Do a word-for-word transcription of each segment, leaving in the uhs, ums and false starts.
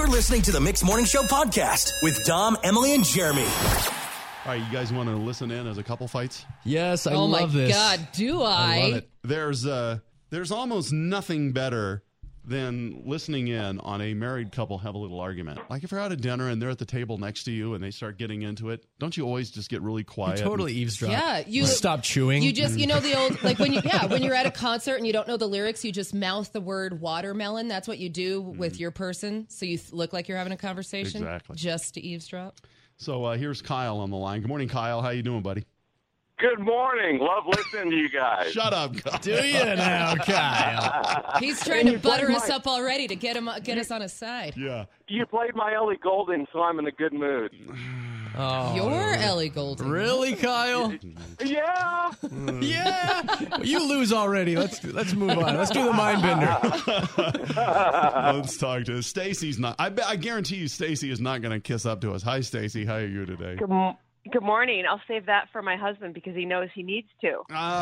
listening to the Mixed Morning Show podcast with Dom, Emily, and Jeremy. All right, you guys want to listen in as a couple fights? Yes, I oh love this. Oh, my God, do I? I love it. There's, uh, there's almost nothing better than listening in on a married couple have a little argument. Like if you're out at dinner and they're at the table next to you and they start getting into it, don't you always just get really quiet? You totally and, eavesdrop. Yeah, you stop chewing. You just, you know, the old, like when you, yeah, when you're at a concert and you don't know the lyrics, you just mouth the word watermelon. That's what you do with your person. So you th- look like you're having a conversation. Exactly. Just to eavesdrop. So uh, here's Kyle on the line. Good morning, Kyle. How you doing, buddy? Good morning. Love listening to you guys. Shut up, Kyle. Do you now, Kyle? He's trying to You butter played us my- up already to get him, get us on his side. Yeah. You played my Ellie Goulding, so I'm in a good mood. Oh, You're Ellie Goulding. really, Kyle? Yeah. Yeah. You lose already. Let's let's move on. Let's do the mind bender. Let's talk to Stacy's not. I, bet- I guarantee you, Stacy is not going to kiss up to us. Hi, Stacy. How are you today? Good, m- good morning. I'll save that for my husband because he knows he needs to.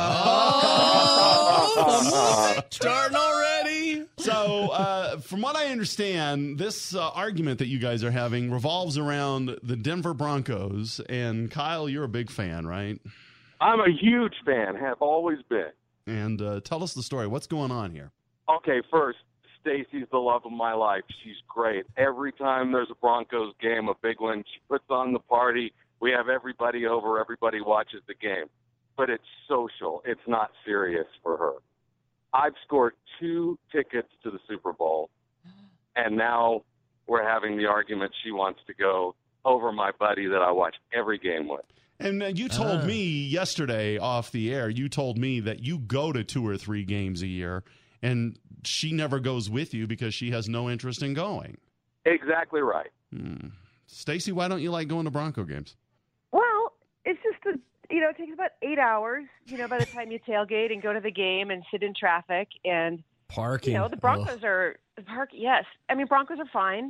Oh, starting already. So, uh, from what I understand, this uh, argument that you guys are having revolves around the Denver Broncos. And Kyle, you're a big fan, right? I'm a huge fan, have always been. And uh, tell us the story. What's going on here? Okay, first, Stacy's the love of my life. She's great. Every time there's a Broncos game, a big one, she puts on the party. We have everybody over. Everybody watches the game. But it's social. It's not serious for her. I've scored two tickets to the Super Bowl, and now we're having the argument she wants to go over my buddy that I watch every game with. And uh, you told Ah. me yesterday off the air, you told me that you go to two or three games a year, and she never goes with you because she has no interest in going. Exactly right. Hmm. Stacy, why don't you like going to Bronco games? Well, it's just a, you know, it takes about eight hours, you know, by the time you tailgate and go to the game and sit in traffic. And, Parking. you know, the Broncos are, the park, yes. I mean, Broncos are fine.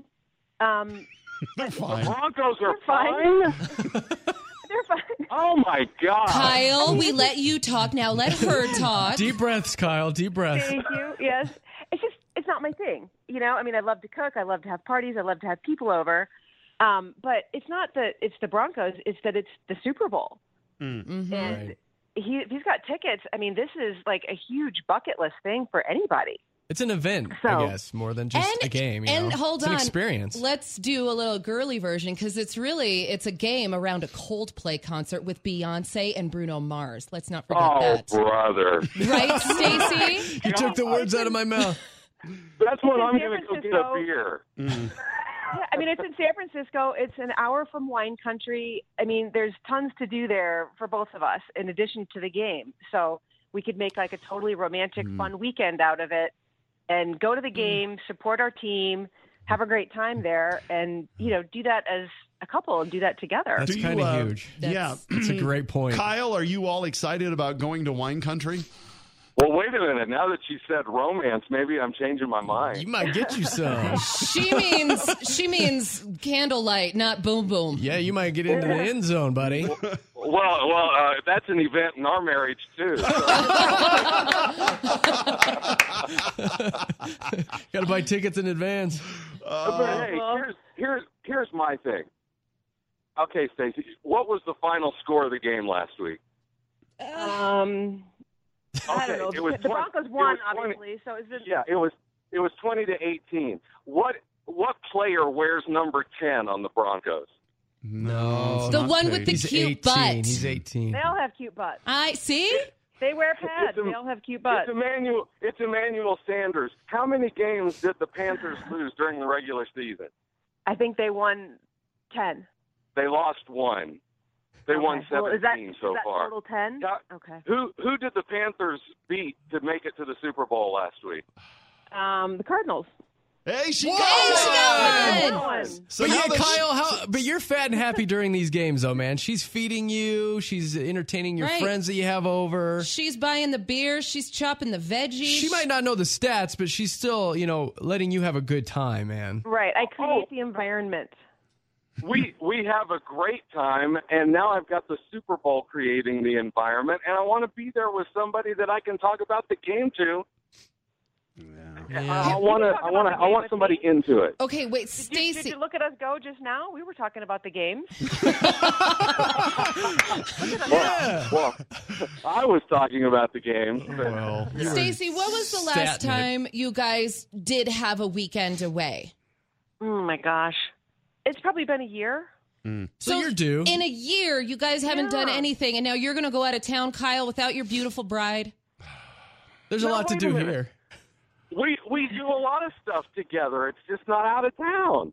Um, They're fine. Broncos are They're fine. fine. they're fine. Oh, my God. Kyle, we let you talk now. Let her talk. Deep breaths, Kyle. Deep breaths. Thank you. Yes. It's just, it's not my thing. You know, I mean, I love to cook. I love to have parties. I love to have people over. Um, but it's not that it's the Broncos. It's that it's the Super Bowl. Mhm. And Right. he, if he's got tickets, I mean, this is like a huge bucket list thing for anybody. It's an event, So- I guess, more than just and, a game. You and know? hold it's on, an experience. Let's do a little girly version because it's really it's a game around a Coldplay concert with Beyonce and Bruno Mars. Let's not forget Oh, that, brother. right, Stacy? You took the words out of my mouth. That's when I'm San going to go get Francisco. a beer. Yeah, I mean, it's in San Francisco. It's an hour from wine country. I mean, there's tons to do there for both of us in addition to the game. So we could make like a totally romantic, fun weekend out of it and go to the game, support our team, have a great time there, and, you know, do that as a couple and do that together. That's Do you, kind of uh, huge. Yeah. It's a great point. Kyle, are you all excited about going to wine country? Well, wait a minute. Now that you said romance, maybe I'm changing my mind. You might get you some. She means she means candlelight, not boom boom. Yeah, you might get into the end zone, buddy. Well, well, uh, that's an event in our marriage, too. Got to buy tickets in advance. But hey, here's, here's, here's my thing. Okay, Stacey, what was the final score of the game last week? Um, I Okay, don't know. it was the twenty- Broncos it won, was twenty obviously. So is it? Yeah, it was it was twenty to eighteen. What what player wears number ten on the Broncos? No. The not one with the Tate. He's cute eighteen. butt. He's eighteen. They all have cute butts. I see. They wear pads. It's a- They all have cute butts. It's Emmanuel it's Emmanuel Sanders. How many games did the Panthers lose during the regular season? I think they won ten. They lost one. They Okay. won Well, is that, seventeen so is that far. total ten? Yeah. Okay. Who who did the Panthers beat to make it to the Super Bowl last week? Um, the Cardinals. Hey, she Whoa! got she it! got One. So But now yeah, that she- Kyle, how? But you're fat and happy during these games, though, man. She's feeding you. She's entertaining your Right. friends that you have over. She's buying the beer. She's chopping the veggies. She might not know the stats, but she's still, you know, letting you have a good time, man. Right. I create Oh. the environment. we we have a great time, and now I've got the Super Bowl creating the environment, and I want to be there with somebody that I can talk about the game to. Yeah. I want to. I want to. I want somebody into it. Okay, wait, Did you, did Stacy. you look at us go just now? We were talking about the games. Well, well, I was talking about the game. But Well, Stacy, what was the last Statman. time you guys did have a weekend away? Oh my gosh, it's probably been a year. So, you're due. In a year, you guys haven't done Yeah. anything, and now you're going to go out of town, Kyle, without your beautiful bride. There's a No, lot to wait a do minute. here. we we do a lot of stuff together. It's just not out of town.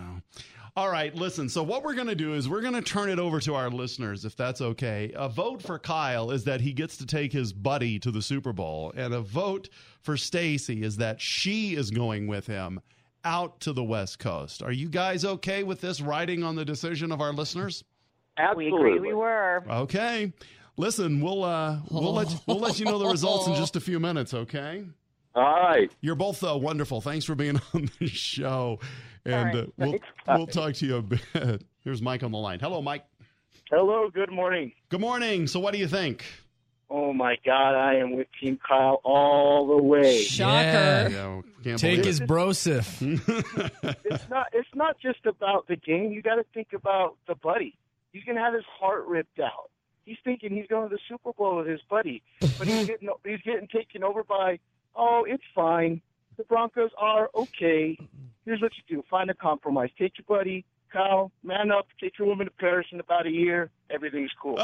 all right, listen. So what we're going to do is we're going to turn it over to our listeners, if that's okay. A vote for Kyle is that he gets to take his buddy to the Super Bowl, and a vote for Stacy is that she is going with him out to the West Coast. Are you guys okay with this riding on the decision of our listeners? We Absolutely. agreed we were. Okay. Listen, we'll uh, we'll let we'll let you know the results in just a few minutes. Okay. All right. You're both uh, wonderful. Thanks for being on the show, and right. uh, we'll Thanks, we'll guys. talk to you a bit. Here's Mike on the line. Hello, Mike. Hello, good morning. Good morning. So, what do you think? Oh my God, I am with Team Kyle all the way. Shocker. Yeah, can't Take believe his it. brosif. It's not. It's not just about the game. You got to think about the buddy. He's gonna have his heart ripped out. He's thinking he's going to the Super Bowl with his buddy, but he's getting he's getting taken over by. Oh, it's fine. The Broncos are okay. Here's what you do: find a compromise. Take your buddy, Kyle. Man up. Take your woman to Paris in about a year. Everything's cool.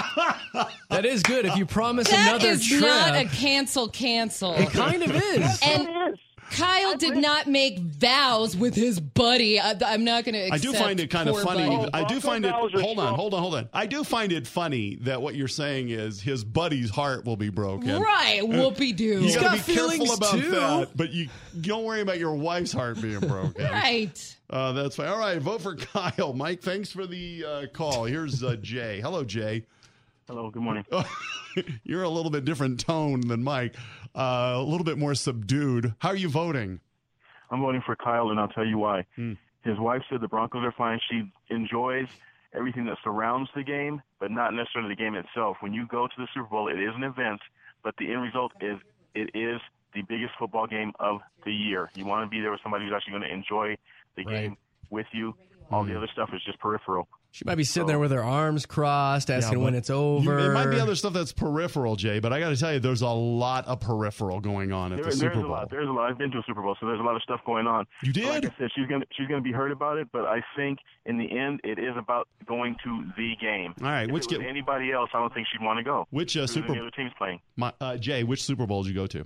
That is good. If you promise That another is trip, not a cancel cancel. it kind of is. And It is. Kyle did not make vows with his buddy. I, I'm not going to I accept do find it kind of poor funny. buddy. I do Bronco find it. vows are Hold on, strong. hold on, hold on. I do find it funny that what you're saying is his buddy's heart will be broken. Right, whoopee doo. You got got to be careful feelings, about too. that, but you don't worry about your wife's heart being broken. Right. Uh, that's fine. All right, vote for Kyle. Mike, thanks for the uh, call. Here's uh, Jay. Hello, Jay. Hello. Good morning. You're a little bit different tone than Mike. Uh, a little bit more subdued. How are you voting? I'm voting for Kyle, and I'll tell you why. Hmm. His wife said the Broncos are fine. She enjoys everything that surrounds the game, but not necessarily the game itself. When you go to the Super Bowl, it is an event, but the end result is it is the biggest football game of the year. You want to be there with somebody who's actually going to enjoy the Right. game with you. All the other stuff is just peripheral. She might be sitting there with her arms crossed, asking but when it's You, over. it might be other stuff that's peripheral, Jay, but I got to tell you, there's a lot of peripheral going on at There, the there's Super a Bowl. lot. There's a lot. I've been to a Super Bowl, so there's a lot of stuff going on. You But did? Like I said, she's gonna she's gonna be hurt about it, but I think in the end, it is about going to the game. All right, If which it was get- anybody else, I don't think she'd want to go. Which uh, There's Super any other teams playing. my, uh, Jay, which Super Bowl did you go to? Did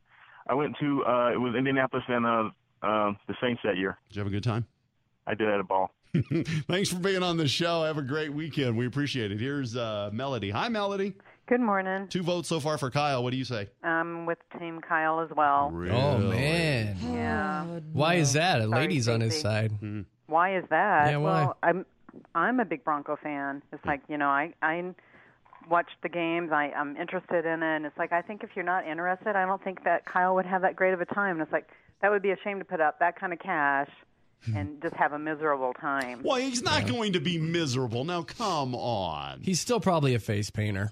I went to uh, it was Indianapolis and uh, uh, the Saints that year. you have a good time? I did at a ball. Thanks for being on the show. Have a great weekend. We appreciate it. Here's uh, Melody. Hi, Melody. Good morning. Two votes so far for Kyle. What do you say? I'm with Team Kyle as well. Oh, man. Yeah. Why is that? A Sorry, lady's on his Stacey. side. Why is that? Yeah, why? Well, I'm I'm a big Bronco fan. It's like, you know, I I watch the games. I I'm interested in it. And it's like I think if you're not interested, I don't think that Kyle would have that great of a time. And it's like that would be a shame to put up that kind of cash and just have a miserable time. Well, he's not going to be miserable. Now, come on. He's still probably a face painter.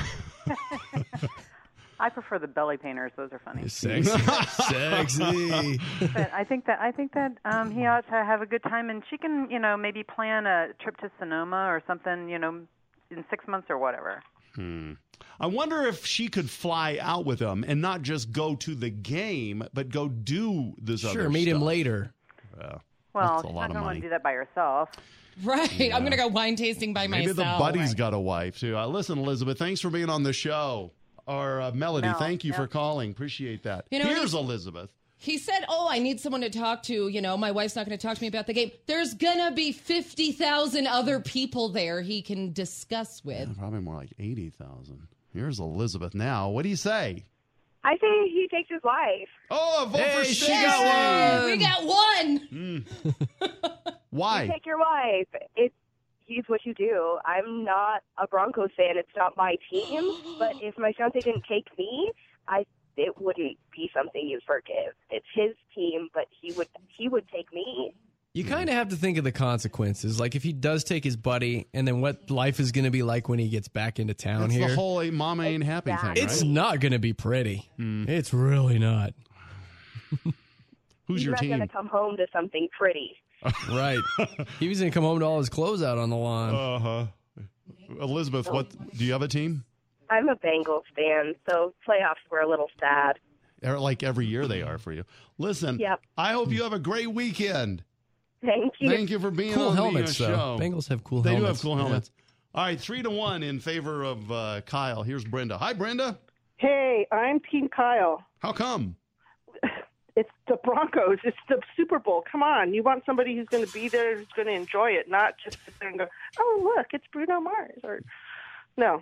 I prefer the belly painters; those are funny. Sexy. Sexy. But I think that I think that um, he ought to have a good time, and she can, you know, maybe plan a trip to Sonoma or something, you know, in six months or whatever. Hmm. I wonder if she could fly out with him and not just go to the game, but go do this other Sure, meet him stuff. later. Well, Well, that's a she's lot not of going to want money. to do that by herself. Right. I'm going to go wine tasting by Maybe myself. the buddy's got a wife, too. Uh, listen, Elizabeth, thanks for being on the show. Or uh, Melody, No, thank you no. for calling. Appreciate that. You know, Here's he's- Elizabeth. He said, oh, I need someone to talk to. You know, my wife's not going to talk to me about the game. There's going to be fifty thousand other people there he can discuss with. Probably more like eighty thousand. Here's Elizabeth now. What do you say? I say he takes his wife. Oh, a vote Hey, for she Stacey. got We got one. Why? You take your wife. It's he's what you do. I'm not a Broncos fan. It's not my team. But if my fiance didn't take me, I it wouldn't be something you'd forgive. It's his team, but he would he would take me. You kind of have to think of the consequences. Like if he does take his buddy, and then what life is going to be like when he gets back into town That's here. the whole "Hey, mama ain't happy" thing, It's right? not going to be pretty. It's really not. Who's He's your not team? going to come home to something pretty. Right. He was going to come home to all his clothes out on the lawn. Uh-huh. Elizabeth, what do you have a team? I'm a Bengals fan, so playoffs were a little sad. Like every year they are for you. Listen, Yep. I hope you have a great weekend. Thank you. Thank you for being Cool on helmets, the uh, though. show. Bengals have cool they helmets. do have cool Yeah. helmets. All right, three to one in favor of uh, Kyle. Here's Brenda. Hi, Brenda. Hey, I'm Team Kyle. How come? It's the Broncos. It's the Super Bowl. Come on. You want somebody who's going to be there, who's going to enjoy it, not just sit there and go, oh, look, it's Bruno Mars. Or No.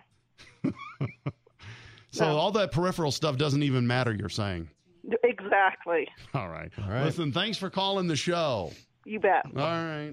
So No. all that peripheral stuff doesn't even matter, you're saying? Exactly. All right. All right. Listen, thanks for calling the show. You bet. All right.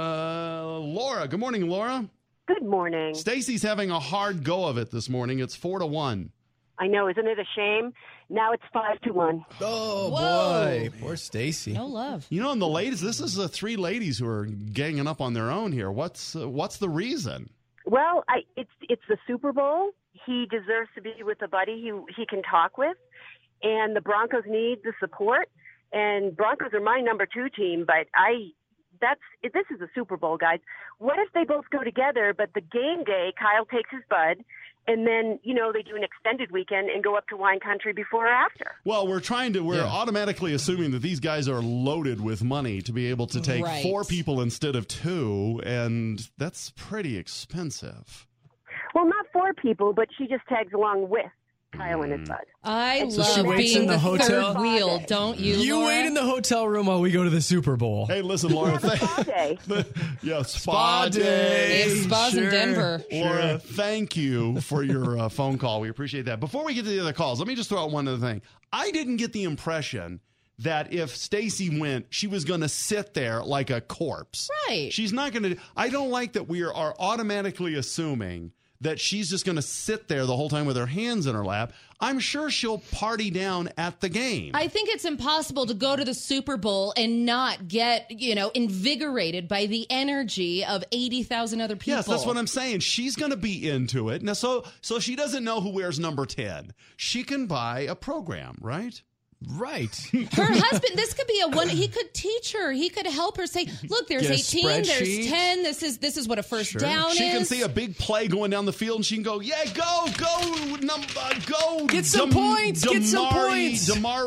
Uh, Laura. Good morning, Laura. Good morning. Stacy's having a hard go of it this morning. It's four to one. I know, isn't it a shame? Now it's five to one. Oh, Whoa. boy. Poor Stacy. No love. You know, and the ladies, this is the three ladies who are ganging up on their own here. What's uh, what's the reason? Well, I, it's it's the Super Bowl. He deserves to be with a buddy he he can talk with, and the Broncos need the support. And Broncos are my number two team, but I that's this is a Super Bowl, guys. What if they both go together, but the game day, Kyle takes his bud, and then, you know, they do an extended weekend and go up to wine country before or after? Well, we're trying to, we're Yeah. automatically assuming that these guys are loaded with money to be able to take Right. four people instead of two, and that's pretty expensive. Well, not four people, but she just tags along with Kyle and his bud. I So love she waits being in the the, hotel? third wheel, don't you? You Laura? wait in the hotel room while we go to the Super Bowl. Hey, listen, Laura. Have a spa day. yeah, spa, Spa day. day. They have spas Sure. in Denver. Laura, thank you for your uh, phone call. We appreciate that. Before we get to the other calls, let me just throw out one other thing. I didn't get the impression that if Stacy went, she was going to sit there like a corpse. Right. She's not going to. I don't like that we are, are automatically assuming that she's just going to sit there the whole time with her hands in her lap. I'm sure she'll party down at the game. I think it's impossible to go to the Super Bowl and not get, you know, invigorated by the energy of eighty thousand other people. Yes, that's what I'm saying. She's going to be into it. Now, so so she doesn't know who wears number ten. She can buy a program, right? Right. Her husband, this could be a one, he could teach her. He could help her say, look, there's Get a eighteen, there's spreadsheet. ten. This is this is what a first Sure. down She is. can see a big play going down the field, and she can go, "Yeah, go, go, num- uh, go, Get some points, get some points."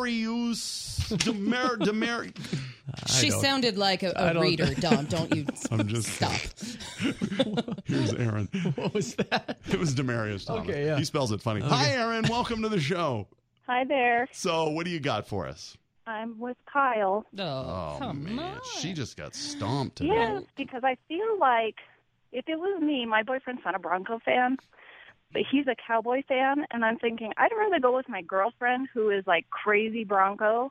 Demarius, Demar, Demar. She don't- sounded like a, I a don't- reader, Dom. Don't you I'm just stop. Here's Aaron. What was that? It was Demarius Thomas. Okay, yeah. He spells it funny. Hi, Aaron. Welcome to the show. Hi there. So, what do you got for us? I'm with Kyle. Oh, Oh come man, on. she just got stomped today. Yes, because I feel like if it was me, my boyfriend's not a Bronco fan, but he's a Cowboy fan, and I'm thinking I'd rather go with my girlfriend who is like crazy Bronco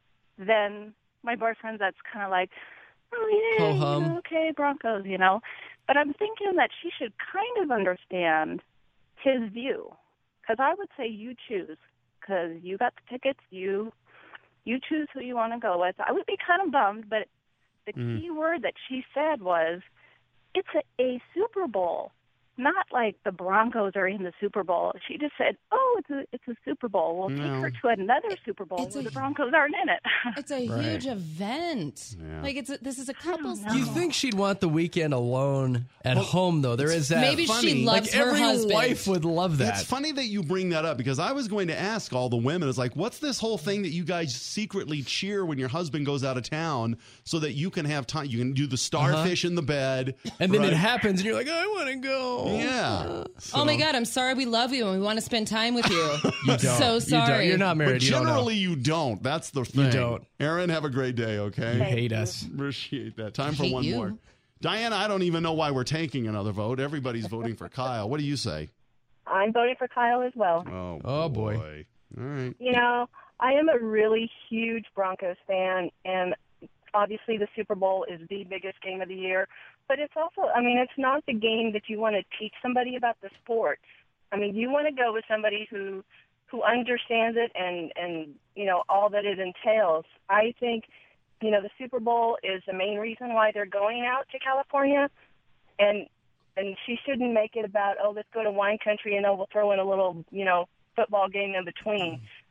than my boyfriend that's kind of like, oh yeah, you Ho-hum. know, okay, Broncos, you know. But I'm thinking that she should kind of understand his view, because I would say you choose, because you got the tickets, you you choose who you want to go with. I would be kind of bummed, but the Mm. key word that she said was, it's a, a Super Bowl, not like the Broncos are in the Super Bowl. She just said, oh, it's a it's a Super Bowl. We'll No. take her to another Super Bowl It's where a- the Broncos aren't in it. It's a Right. huge event. Yeah. Like it's a, this is a couple's. know. You think she'd want the weekend alone at home, though? There is that. Maybe she funny. loves like her every husband. wife would love that. It's funny that you bring that up because I was going to ask all the women, it's like, what's this whole thing that you guys secretly cheer when your husband goes out of town so that you can have time? You can do the starfish in the bed. And then right? it happens, and you're like, I want to go. Yeah. Oh my God! I'm sorry. We love you and we want to spend time with you. You don't. So You sorry. don't. You're not married. But you don't know. generally, you don't. That's the thing. don't. Aaron, have a great day, okay? You hate us. Appreciate that. Time for Hate one you. more. Diana, I don't even know why we're taking another vote. Everybody's voting for Kyle. What do you say? I'm voting for Kyle as well. Oh, Oh, boy. All right. You know, I am a really huge Broncos fan, and obviously the Super Bowl is the biggest game of the year. But it's also, I mean, it's not the game that you want to teach somebody about the sport. I mean, you want to go with somebody who who understands it and, and, you know, all that it entails. I think, you know, the Super Bowl is the main reason why they're going out to California, and and she shouldn't make it about, oh, let's go to wine country and oh, we'll throw in a little, you know, football game in between.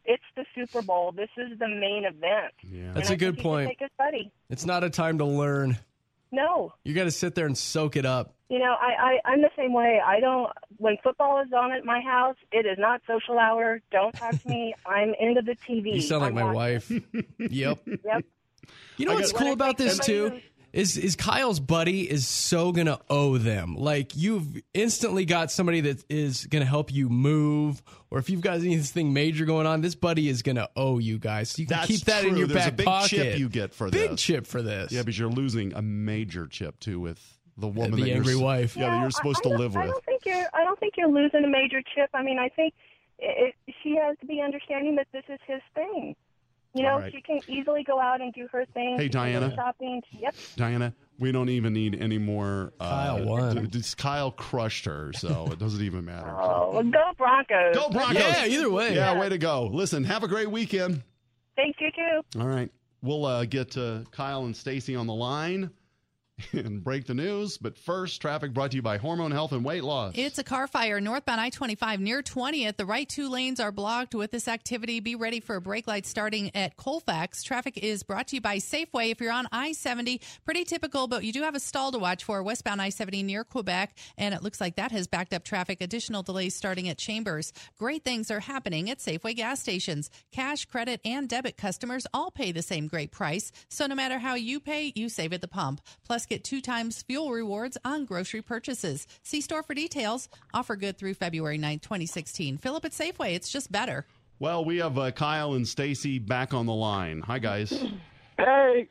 It's the Super Bowl. This is the main event. Yeah. That's And a I good think he should point. Take his buddy. It's not a time to learn. No. You got to sit there and soak it up. You know, I, I, I'm the same way. I don't, when football is on at my house, it is not social hour. Don't talk to me. I'm into the T V. You sound like I'm my watching. wife. Yep. Yep. You know I what's got- cool When I about take this somebody too? Is is Kyle's buddy is so gonna owe them. Like you've instantly got somebody that is gonna help you move, or if you've got anything major going on, this buddy is gonna owe you guys. So you can That's keep that true. in your There's back a big pocket. chip you get for big this. chip for this. Yeah, but you're losing a major chip too with the woman the that angry you're, s- wife. Yeah, that No, you're supposed I, to I don't- live I with. don't think you're. I don't think you're losing a major chip. I mean, I think it, it, she has to be understanding that this is his thing. You know, All right. she can easily go out and do her thing. Hey, She can go Diana. shopping. Yep. Diana, we don't even need any more. Uh, Kyle won. d- d- Kyle crushed her, so it doesn't even matter. Oh, well, go Broncos. Go Broncos! Yeah, either way. Yeah, way to go. Listen, have a great weekend. Thank you too. All right. We'll uh, get uh, Kyle and Stacy on the line and break the news. But first, traffic brought to you by Hormone Health and Weight Loss. It's a car fire northbound I twenty-five near twentieth. The right two lanes are blocked with this activity. Be ready for a brake light starting at Colfax. Traffic is brought to you by Safeway. If you're on I seventy, pretty typical, but you do have a stall to watch for westbound I seventy near Quebec, and it looks like that has backed up traffic. Additional delays starting at Chambers. Great things are happening at Safeway gas stations. Cash, credit, and debit customers all pay the same great price, so no matter how you pay, you save at the pump. Plus, get two times fuel rewards on grocery purchases. See store for details. Offer good through February ninth, twenty sixteen. Fill up at Safeway. It's just better. Well, we have uh, Kyle and Stacy back on the line. Hi, guys. Hey.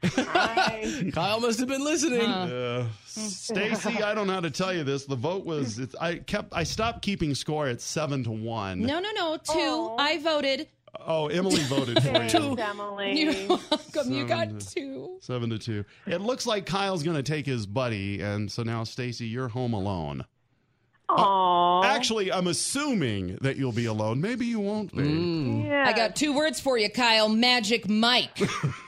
Kyle must have been listening. Uh, Stacy, I don't know how to tell you this. The vote was. It's, I kept. I stopped keeping score at seven to one. No, no, no. Two. I voted. Oh, Emily voted for you. Two. Emily. You're welcome. You got Seven to- two. Seven to two. It looks like Kyle's going to take his buddy, and so now Stacy, you're home alone. Aww. Actually, I'm assuming that you'll be alone. Maybe you won't be. Yeah. I got two words for you, Kyle. Magic Mike.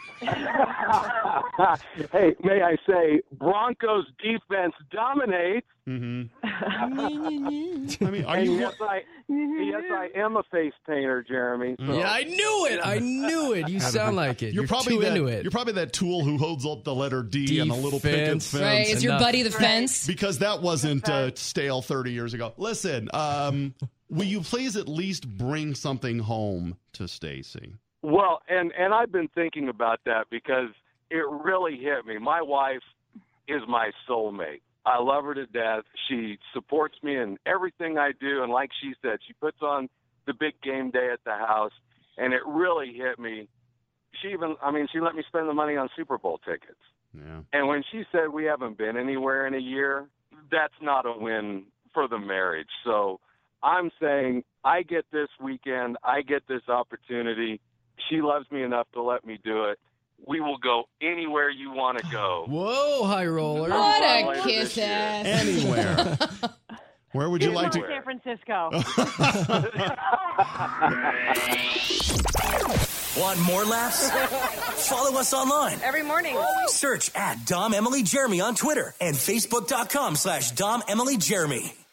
Hey, may I say, Broncos defense dominates. Mm-hmm. I mean, are And you? yes, I, yes, I am a face painter, Jeremy. So. Yeah, I knew it. I knew it. You sound like it. You're, You're, probably too that, into it. You're probably that tool who holds up the letter D and a little picket Defense. fence. Right? Is your Enough. buddy the fence? Because that wasn't uh, stale thirty years ago. Listen, um, will you please at least bring something home to Stacy? Well, and and I've been thinking about that because it really hit me. My wife is my soulmate. I love her to death. She supports me in everything I do, and like she said, she puts on the big game day at the house, and it really hit me. She even, I mean, she let me spend the money on Super Bowl tickets. Yeah. And when she said we haven't been anywhere in a year, that's not a win for the marriage. So I'm saying I get this weekend, I get this opportunity. She loves me enough to let me do it. We will go anywhere you want to go. Whoa, high roller. What Later a this kiss year. ass. Anywhere. Where would you like to? San Francisco. Want more laughs? Follow us online. Every morning. Search at Dom Emily Jeremy on Twitter and Facebook.com slash Dom Emily Jeremy.